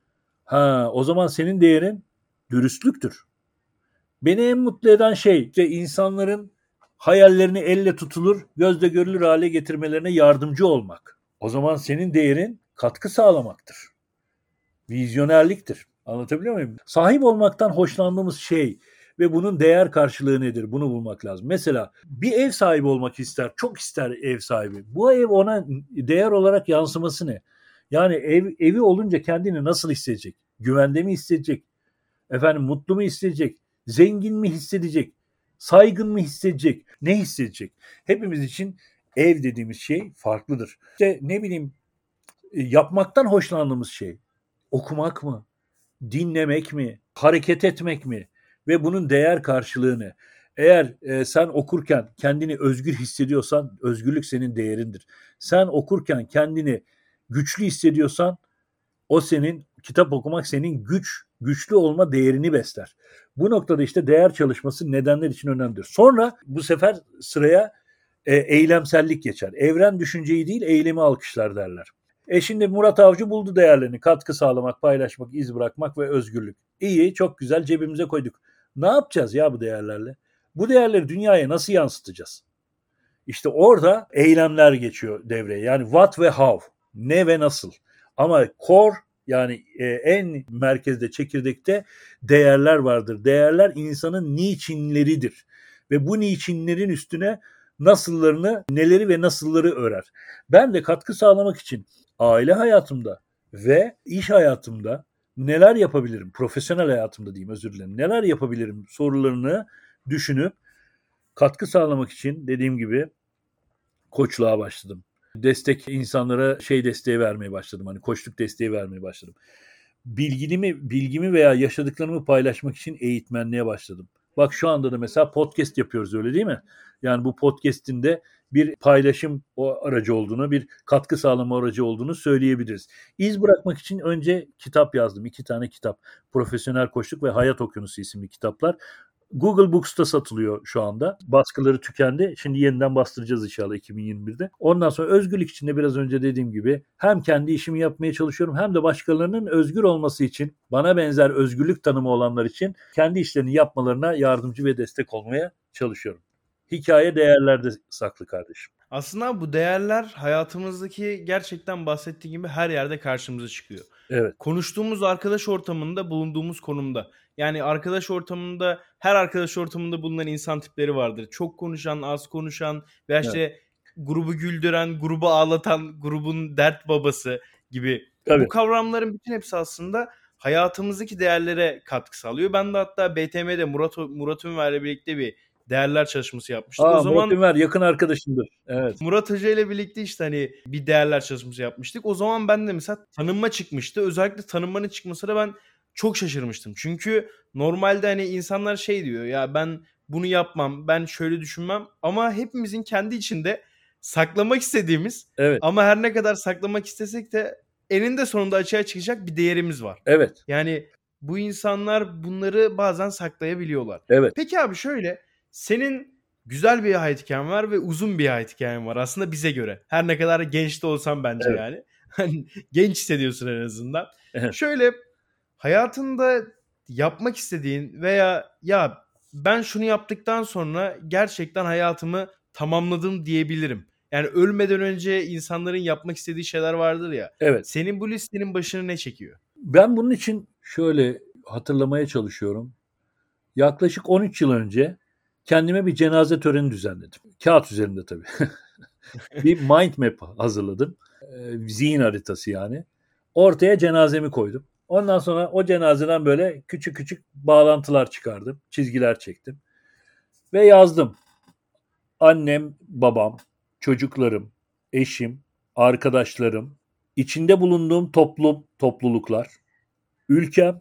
Ha, o zaman senin değerin dürüstlüktür. Beni en mutlu eden şey işte insanların hayallerini elle tutulur, gözle görülür hale getirmelerine yardımcı olmak. O zaman senin değerin katkı sağlamaktır. Vizyonerliktir. Anlatabiliyor muyum? Sahip olmaktan hoşlandığımız şey ve bunun değer karşılığı nedir? Bunu bulmak lazım. Mesela bir ev sahibi olmak ister, çok ister ev sahibi. Bu ev ona değer olarak yansıması ne? Yani ev, evi olunca kendini nasıl hissedecek? Güvende mi hissedecek? Efendim mutlu mu hissedecek? Zengin mi hissedecek? Saygın mı hissedecek? Ne hissedecek? Hepimiz için ev dediğimiz şey farklıdır. İşte ne bileyim yapmaktan hoşlandığımız şey. Okumak mı? Dinlemek mi? Hareket etmek mi? Ve bunun değer karşılığını. Eğer e, sen okurken kendini özgür hissediyorsan özgürlük senin değerindir. Sen okurken kendini güçlü hissediyorsan o senin, kitap okumak senin güç, güçlü olma değerini besler. Bu noktada işte değer çalışması nedenler için önemlidir. Sonra bu sefer sıraya e, eylemsellik geçer. Evren düşünceyi değil eylemi alkışlar derler. E şimdi Murat Avcı buldu değerlerini. Katkı sağlamak, paylaşmak, iz bırakmak ve özgürlük. İyi, çok güzel, cebimize koyduk. Ne yapacağız ya bu değerlerle? Bu değerleri dünyaya nasıl yansıtacağız? İşte orada eylemler geçiyor devreye. Yani what ve how, ne ve nasıl. Ama core, yani en merkezde, çekirdekte değerler vardır. Değerler insanın niçinleridir. Ve bu niçinlerin üstüne nasıllarını, neleri ve nasılları örer. Ben de katkı sağlamak için aile hayatımda ve iş hayatımda neler yapabilirim, profesyonel hayatımda diyeyim, özür dilerim, neler yapabilirim sorularını düşünüp katkı sağlamak için dediğim gibi koçluğa başladım. Destek, insanlara şey desteği vermeye başladım. Hani koçluk desteği vermeye başladım. Bilgimi, bilgimi veya yaşadıklarımı paylaşmak için eğitmenliğe başladım. Bak şu anda da mesela podcast yapıyoruz, öyle değil mi? Yani bu podcast'in de bir paylaşım aracı olduğunu, bir katkı sağlama aracı olduğunu söyleyebiliriz. İz bırakmak için önce kitap yazdım. İki tane kitap. Profesyonel Koçluk ve Hayat Okyanusu isimli kitaplar. Google Books'ta satılıyor şu anda. Baskıları tükendi. Şimdi yeniden bastıracağız inşallah iki bin yirmi birde. Ondan sonra özgürlük için de biraz önce dediğim gibi hem kendi işimi yapmaya çalışıyorum hem de başkalarının özgür olması için, bana benzer özgürlük tanımı olanlar için kendi işlerini yapmalarına yardımcı ve destek olmaya çalışıyorum. Hikaye değerlerde saklı kardeşim. Aslında bu değerler hayatımızdaki gerçekten bahsettiğim gibi her yerde karşımıza çıkıyor. Evet. Konuştuğumuz arkadaş ortamında, bulunduğumuz konumda. Yani arkadaş ortamında, her arkadaş ortamında bulunan insan tipleri vardır. Çok konuşan, az konuşan veya işte evet. grubu güldüren, grubu ağlatan, grubun dert babası gibi. Evet. Bu kavramların bütün hepsi aslında hayatımızdaki değerlere katkı sağlıyor. Ben de hatta B T M'de Murat Murat Ünver'le birlikte bir değerler çalışması yapmıştık. Aa, o zaman Murat Ünver yakın arkadaşımdır. Evet. Murat Hoca ile birlikte işte hani bir değerler çalışması yapmıştık. O zaman ben de mesela tanınma çıkmıştı. Özellikle tanınmanın çıkmasına ben çok şaşırmıştım. Çünkü normalde hani insanlar şey diyor ya, ben bunu yapmam, ben şöyle düşünmem, ama hepimizin kendi içinde saklamak istediğimiz, evet. ama her ne kadar saklamak istesek de eninde sonunda açığa çıkacak bir değerimiz var. Evet. Yani bu insanlar bunları bazen saklayabiliyorlar. Evet. Peki abi şöyle, senin güzel bir hayat hikayen var ve uzun bir hayat hikayen var aslında bize göre. Her ne kadar genç de olsan bence evet. yani. Hani genç hissediyorsun en azından. Evet. Şöyle, hayatında yapmak istediğin veya ya ben şunu yaptıktan sonra gerçekten hayatımı tamamladım diyebilirim. Yani ölmeden önce insanların yapmak istediği şeyler vardır ya. Evet. Senin bu listenin başını ne çekiyor? Ben bunun için şöyle hatırlamaya çalışıyorum. Yaklaşık on üç yıl önce kendime bir cenaze töreni düzenledim. Kağıt üzerinde tabii. Bir mind map hazırladım. Zihin haritası yani. Ortaya cenazemi koydum. Ondan sonra o cenazeden böyle küçük küçük bağlantılar çıkardım. Çizgiler çektim. Ve yazdım. Annem, babam, çocuklarım, eşim, arkadaşlarım, içinde bulunduğum toplum, topluluklar, ülkem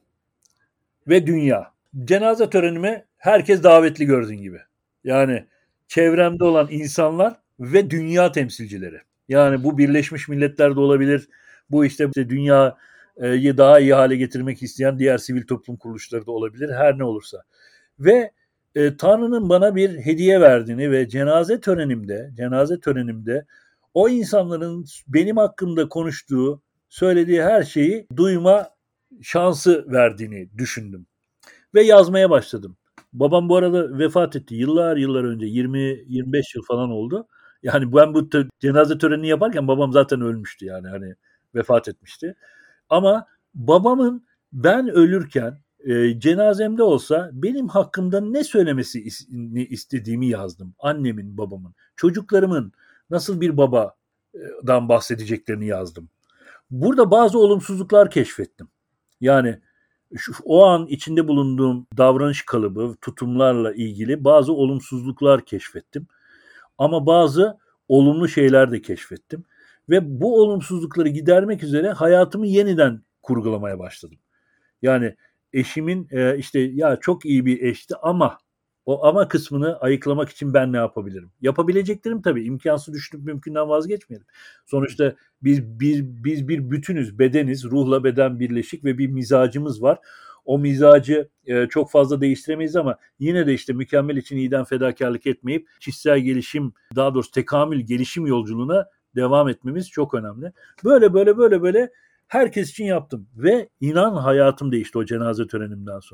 ve dünya. Cenaze törenime herkes davetli gördüğün gibi. Yani çevremde olan insanlar ve dünya temsilcileri. Yani bu Birleşmiş Milletler de olabilir. Bu işte dünyayı daha iyi hale getirmek isteyen diğer sivil toplum kuruluşları da olabilir. Her ne olursa. Ve e, Tanrı'nın bana bir hediye verdiğini ve cenaze törenimde, cenaze törenimde o insanların benim hakkımda konuştuğu, söylediği her şeyi duyma şansı verdiğini düşündüm. Ve yazmaya başladım. Babam bu arada vefat etti. Yıllar yıllar önce. yirmi yirmi beş yıl falan oldu. Yani ben bu te- cenaze törenini yaparken babam zaten ölmüştü yani. Hani vefat etmişti. Ama babamın ben ölürken e, cenazemde olsa benim hakkımda ne söylemesi is- istediğimi yazdım. Annemin, babamın, çocuklarımın nasıl bir babadan bahsedeceklerini yazdım. Burada bazı olumsuzluklar keşfettim. Yani şu, o an içinde bulunduğum davranış kalıbı, tutumlarla ilgili bazı olumsuzluklar keşfettim. Ama bazı olumlu şeyler de keşfettim. Ve bu olumsuzlukları gidermek üzere hayatımı yeniden kurgulamaya başladım. Yani eşimin e, işte ya çok iyi bir eşti ama o ama kısmını ayıklamak için ben ne yapabilirim? Yapabileceklerim tabii. İmkansız düşünüp mümkünden vazgeçmeyelim. Sonuçta biz, biz, biz bir bütünüz, bedeniz, ruhla beden birleşik ve bir mizacımız var. O mizacı e, çok fazla değiştiremeyiz ama yine de işte mükemmel için iyiden fedakarlık etmeyip kişisel gelişim, daha doğrusu tekamül, gelişim yolculuğuna devam etmemiz çok önemli. Böyle böyle böyle böyle herkes için yaptım ve inan hayatım değişti o cenaze törenimden sonra.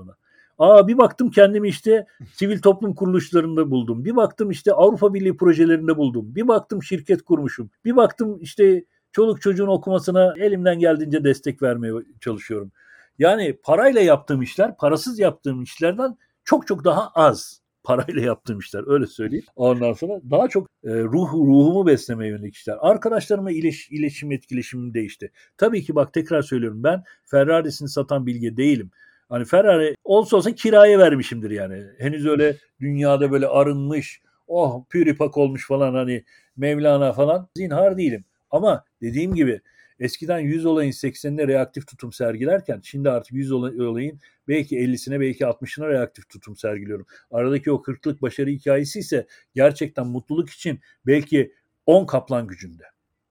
Aa bir baktım kendimi işte sivil toplum kuruluşlarında buldum. Bir baktım işte Avrupa Birliği projelerinde buldum. Bir baktım şirket kurmuşum. Bir baktım işte çoluk çocuğun okumasına elimden geldiğince destek vermeye çalışıyorum. Yani parayla yaptığım işler, parasız yaptığım işlerden çok çok daha az. Parayla yaptığım işler, öyle söyleyeyim. Ondan sonra daha çok e, ruh ruhumu beslemeye yönelik işler. Arkadaşlarımla ileş, iletişim etkileşimim değişti. Tabii ki bak tekrar söylüyorum, ben Ferrari'sini satan bilge değilim. Hani Ferrari olsa olsa kiraya vermişimdir yani. Henüz öyle dünyada böyle arınmış, oh püripak olmuş falan, hani Mevlana falan zinhar değilim. Ama dediğim gibi eskiden yüz olayın seksenine reaktif tutum sergilerken şimdi artık yüz olayın belki ellisine belki altmışına reaktif tutum sergiliyorum. Aradaki o kırklık başarı hikayesi ise gerçekten mutluluk için belki on kaplan gücünde.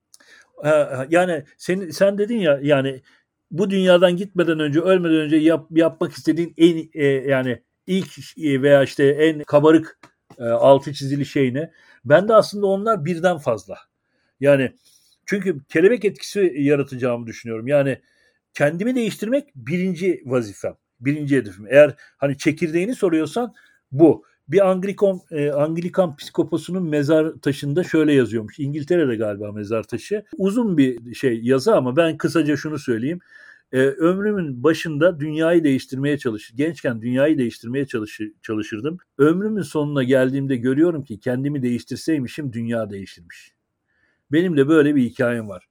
Yani sen, sen dedin ya, yani bu dünyadan gitmeden önce, ölmeden önce yap, yapmak istediğin en e, yani ilk e, veya işte en kabarık e, altı çizili şey ne? Ben de aslında onlar birden fazla. Yani çünkü kelebek etkisi yaratacağımı düşünüyorum. Yani kendimi değiştirmek birinci vazifem, birinci hedefim. Eğer hani çekirdeğini soruyorsan bu. Bir Anglikan, e, Anglikan psikoposunun mezar taşında şöyle yazıyormuş. İngiltere'de galiba mezar taşı. Uzun bir şey yazı ama ben kısaca şunu söyleyeyim. E, ömrümün başında dünyayı değiştirmeye çalışır. Gençken dünyayı değiştirmeye çalışır, çalışırdım. Ömrümün sonuna geldiğimde görüyorum ki kendimi değiştirseymişim dünya değiştirmiş. Benim de böyle bir hikayem var.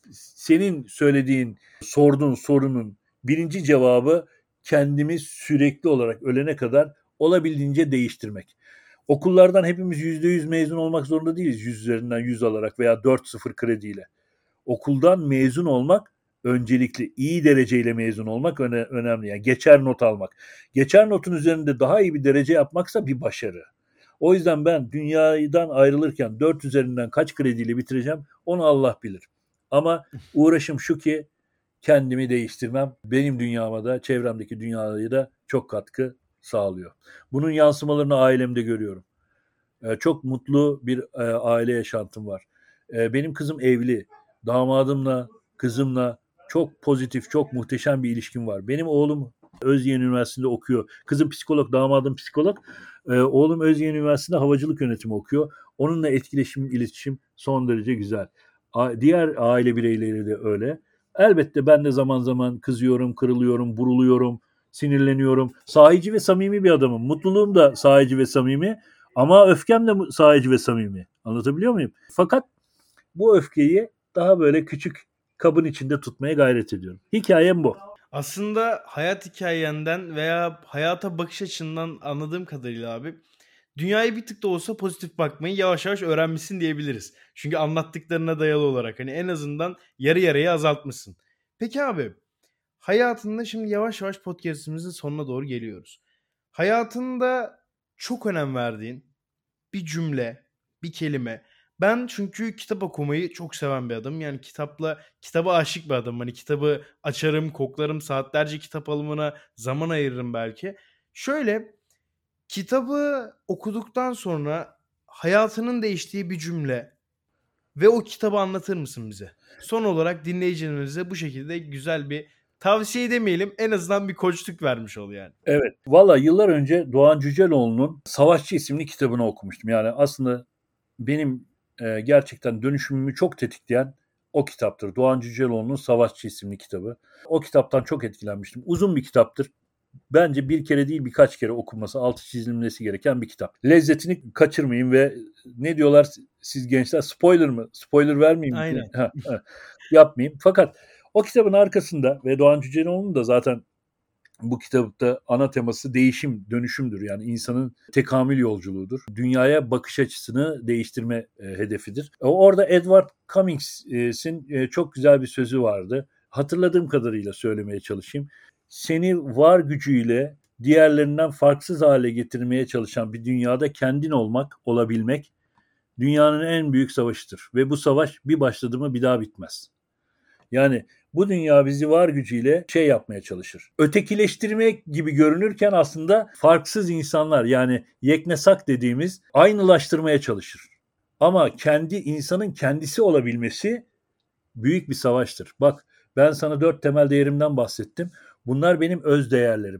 Senin söylediğin, sorduğun sorunun birinci cevabı kendimi sürekli olarak ölene kadar olabildiğince değiştirmek. Okullardan hepimiz yüzde yüz mezun olmak zorunda değiliz. yüz üzerinden yüz alarak veya dört sıfır krediyle. Okuldan mezun olmak öncelikli. İyi dereceyle mezun olmak öne, önemli. Yani geçer not almak. Geçer notun üzerinde daha iyi bir derece yapmaksa bir başarı. O yüzden ben dünyadan ayrılırken dört üzerinden kaç krediyle bitireceğim onu Allah bilir. Ama uğraşım şu ki kendimi değiştirmem benim dünyama da çevremdeki dünyaya da çok katkı sağlıyor. Bunun yansımalarını ailemde görüyorum. Ee, çok mutlu bir e, aile yaşantım var. Ee, benim kızım evli. Damadımla, kızımla çok pozitif, çok muhteşem bir ilişkim var. Benim oğlum Özyeğin Üniversitesi'nde okuyor. Kızım psikolog, damadım psikolog. Ee, oğlum Özyeğin Üniversitesi'nde havacılık yönetimi okuyor. Onunla etkileşim, iletişim son derece güzel. A- diğer aile bireyleri de öyle. Elbette ben de zaman zaman kızıyorum, kırılıyorum, buruluyorum, sinirleniyorum. Sahici ve samimi bir adamım. Mutluluğum da sahici ve samimi. Ama öfkem de sahici ve samimi. Anlatabiliyor muyum? Fakat bu öfkeyi daha böyle küçük kabın içinde tutmaya gayret ediyorum. Hikayem bu. Aslında hayat hikayenden veya hayata bakış açından anladığım kadarıyla abi, dünyaya bir tık da olsa pozitif bakmayı yavaş yavaş öğrenmişsin diyebiliriz. Çünkü anlattıklarına dayalı olarak hani en azından yarı yarıya azaltmışsın. Peki abi, hayatında şimdi yavaş yavaş podcast'imizin sonuna doğru geliyoruz. Hayatında çok önem verdiğin bir cümle, bir kelime. Ben çünkü kitap okumayı çok seven bir adamım. Yani kitapla, kitaba aşık bir adamım. Hani kitabı açarım, koklarım, saatlerce kitap alımına zaman ayırırım belki. Şöyle, kitabı okuduktan sonra hayatının değiştiği bir cümle ve o kitabı anlatır mısın bize? Son olarak dinleyicilerimize bu şekilde güzel bir tavsiye demeyelim, en azından bir koçluk vermiş ol yani. Evet. Valla yıllar önce Doğan Cüceloğlu'nun Savaşçı isimli kitabını okumuştum. Yani aslında benim e, gerçekten dönüşümümü çok tetikleyen o kitaptır. Doğan Cüceloğlu'nun Savaşçı isimli kitabı. O kitaptan çok etkilenmiştim. Uzun bir kitaptır. Bence bir kere değil birkaç kere okunması, altı çizilmesi gereken bir kitap. Lezzetini kaçırmayın ve ne diyorlar siz gençler, spoiler mı? Spoiler vermeyeyim mi? Aynen. Ha, ha, yapmayayım. Fakat o kitabın arkasında ve Doğan Cüceloğlu'nun da zaten bu kitapta ana teması değişim, dönüşümdür. Yani insanın tekamül yolculuğudur. Dünyaya bakış açısını değiştirme e, hedefidir. Orada Edward Cummings'in e, çok güzel bir sözü vardı. Hatırladığım kadarıyla söylemeye çalışayım. Seni var gücüyle diğerlerinden farksız hale getirmeye çalışan bir dünyada kendin olmak, olabilmek dünyanın en büyük savaşıdır. Ve bu savaş bir başladı mı bir daha bitmez. Yani bu dünya bizi var gücüyle şey yapmaya çalışır. Ötekileştirmek gibi görünürken aslında farksız insanlar, yani yeknesak dediğimiz, aynılaştırmaya çalışır. Ama kendi insanın kendisi olabilmesi büyük bir savaştır. Bak ben sana dört temel değerimden bahsettim. Bunlar benim öz değerlerim.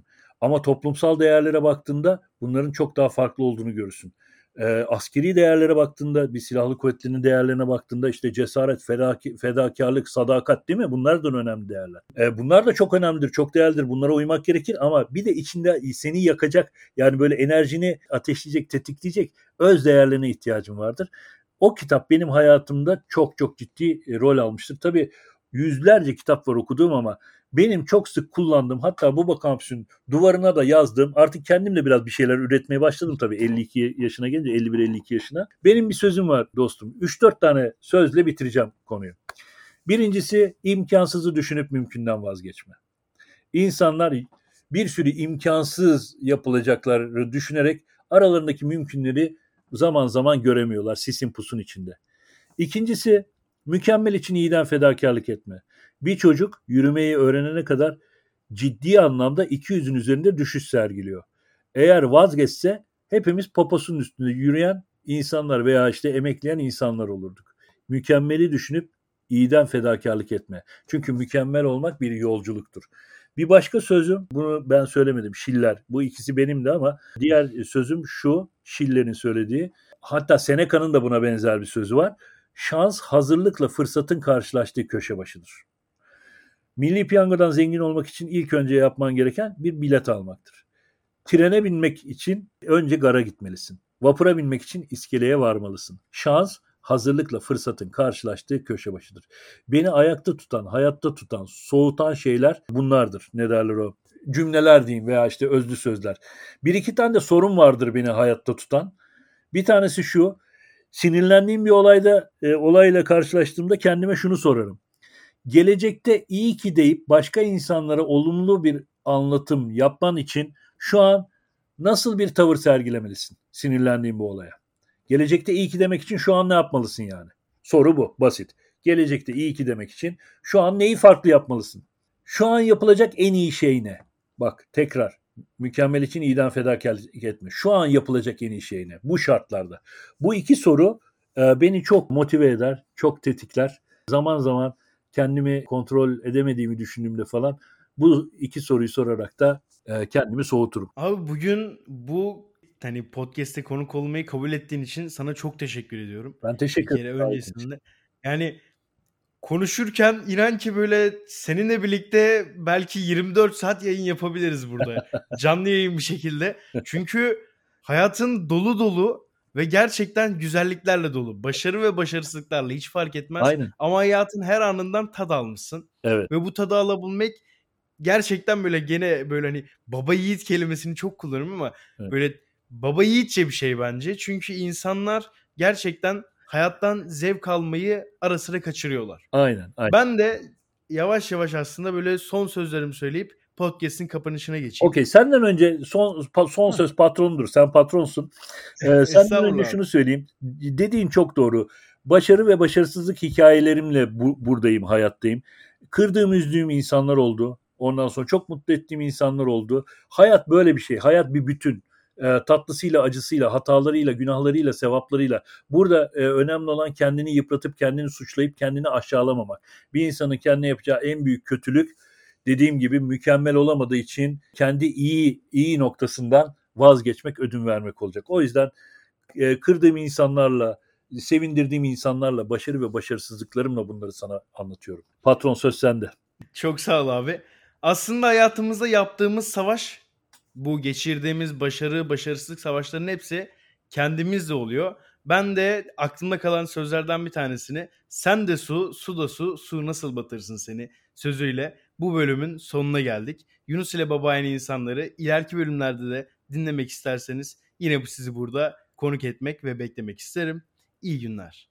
Ama toplumsal değerlere baktığında bunların çok daha farklı olduğunu görürsün. E, askeri değerlere baktığında, bir silahlı kuvvetlerin değerlerine baktığında işte cesaret, fedaki, fedakarlık, sadakat değil mi? Bunlar da önemli değerler. E, bunlar da çok önemlidir, çok değerlidir. Bunlara uymak gerekir ama bir de içinde seni yakacak, yani böyle enerjini ateşleyecek, tetikleyecek öz değerlerine ihtiyacın vardır. O kitap benim hayatımda çok çok ciddi rol almıştır. Tabii yüzlerce kitap var okuduğum ama benim çok sık kullandığım, hatta Buba Kampüs'ün duvarına da yazdığım, artık kendim de biraz bir şeyler üretmeye başladım tabii elli iki yaşına gelince, elli bir elli iki yaşına. Benim bir sözüm var dostum. üç dört tane sözle bitireceğim konuyu. Birincisi, imkansızı düşünüp mümkünden vazgeçme. İnsanlar bir sürü imkansız yapılacakları düşünerek aralarındaki mümkünleri zaman zaman göremiyorlar sisin pusun içinde. İkincisi, mükemmel için iyiden fedakarlık etme. Bir çocuk yürümeyi öğrenene kadar ciddi anlamda iki yüzün üzerinde düşüş sergiliyor. Eğer vazgeçse hepimiz poposunun üstünde yürüyen insanlar veya işte emekleyen insanlar olurduk. Mükemmeli düşünüp iyiden fedakarlık etme. Çünkü mükemmel olmak bir yolculuktur. Bir başka sözüm, bunu ben söylemedim, Schiller. Bu ikisi benimdi ama diğer sözüm şu, Schiller'in söylediği. Hatta Seneca'nın da buna benzer bir sözü var. Şans hazırlıkla fırsatın karşılaştığı köşe başıdır. Milli Piyango'dan zengin olmak için ilk önce yapman gereken bir bilet almaktır. Trene binmek için önce gara gitmelisin. Vapura binmek için iskeleye varmalısın. Şans hazırlıkla fırsatın karşılaştığı köşe başıdır. Beni ayakta tutan, hayatta tutan, soğutan şeyler bunlardır. Ne derler o? Cümleler diyeyim veya işte özlü sözler. Bir iki tane de sorun vardır beni hayatta tutan. Bir tanesi şu: sinirlendiğim bir olayda, e, olayla karşılaştığımda kendime şunu sorarım. Gelecekte iyi ki deyip başka insanlara olumlu bir anlatım yapman için şu an nasıl bir tavır sergilemelisin sinirlendiğin bu olaya? Gelecekte iyi ki demek için şu an ne yapmalısın yani? Soru bu, basit. Gelecekte iyi ki demek için şu an neyi farklı yapmalısın? Şu an yapılacak en iyi şey ne? Bak tekrar, mükemmel için iyiden fedakarlık etme. Şu an yapılacak en iyi şey ne? Bu şartlarda. Bu iki soru e, beni çok motive eder, çok tetikler. Zaman zaman kendimi kontrol edemediğimi düşündüğümde falan bu iki soruyu sorarak da e, kendimi soğuturum. Abi bugün bu hani podcast'te konuk olmayı kabul ettiğin için sana çok teşekkür ediyorum. Ben teşekkür Bir kere ederim. öncesinde. Yani konuşurken inan ki böyle seninle birlikte belki yirmi dört saat yayın yapabiliriz burada. Canlı yayın bir şekilde. Çünkü hayatın dolu dolu ve gerçekten güzelliklerle dolu. Başarı ve başarısızlıklarla hiç fark etmez. Aynen. Ama hayatın her anından tad almışsın. Evet. Ve bu tadı alabilmek gerçekten böyle gene böyle hani baba yiğit kelimesini çok kullanırım ama Evet. böyle baba yiğitçe bir şey bence. Çünkü insanlar gerçekten hayattan zevk almayı ara sıra kaçırıyorlar. Aynen, aynen. Ben de yavaş yavaş aslında böyle son sözlerimi söyleyip podcast'in kapanışına geçeyim. Okey, senden önce son son söz patrondur. Sen patronsun. Ee, senden önce şunu söyleyeyim. Dediğin çok doğru. Başarı ve başarısızlık hikayelerimle bu, buradayım, hayattayım. Kırdığım, üzdüğüm insanlar oldu. Ondan sonra çok mutlu ettiğim insanlar oldu. Hayat böyle bir şey. Hayat bir bütün. E, tatlısıyla, acısıyla, hatalarıyla, günahlarıyla, sevaplarıyla. Burada e, önemli olan kendini yıpratıp, kendini suçlayıp, kendini aşağılamamak. Bir insanın kendine yapacağı en büyük kötülük, dediğim gibi, mükemmel olamadığı için kendi iyi iyi noktasından vazgeçmek, ödün vermek olacak. O yüzden e, kırdığım insanlarla, sevindirdiğim insanlarla, başarı ve başarısızlıklarımla bunları sana anlatıyorum. Patron, söz sende. Çok sağ ol abi. Aslında hayatımızda yaptığımız savaş, bu geçirdiğimiz başarı, başarısızlık savaşlarının hepsi kendimizle oluyor. Ben de aklımda kalan sözlerden bir tanesini, sen de su, su da su, su nasıl batırsın seni sözüyle bu bölümün sonuna geldik. Yunus ile Babayanı insanları ileriki bölümlerde de dinlemek isterseniz yine bu sizi burada konuk etmek ve beklemek isterim. İyi günler.